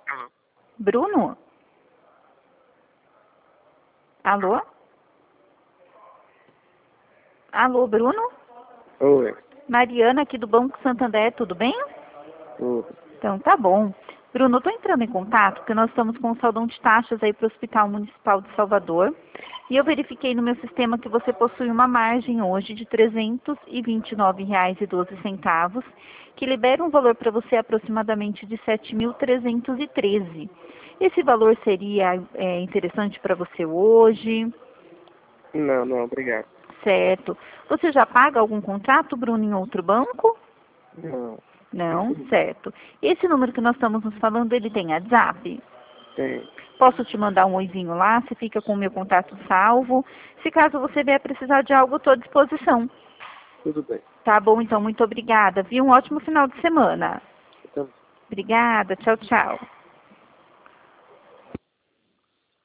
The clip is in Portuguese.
Alô? Bruno? Alô? Alô, Bruno? Oi. Mariana aqui do Banco Santander, tudo bem? Oi. Então tá bom. Bruno, eu tô entrando em contato porque nós estamos com um saldão de taxas aí para o Hospital Municipal de Salvador. E eu verifiquei no meu sistema que você possui uma margem hoje de R$ 329,12, que libera um valor para você aproximadamente de 7.313. Esse valor seria interessante para você hoje? Não, não, obrigado. Certo. Você já paga algum contrato, Bruno, em outro banco? Não, Não, certo. Esse número que nós estamos nos falando, ele tem WhatsApp? tem. Posso te mandar um oizinho lá, você fica com o meu contato salvo. Se caso você vier precisar de algo, estou à disposição. Tudo bem. Tá bom, então, muito obrigada. Viu? Um ótimo final de semana. Então, Obrigada, tchau, tchau.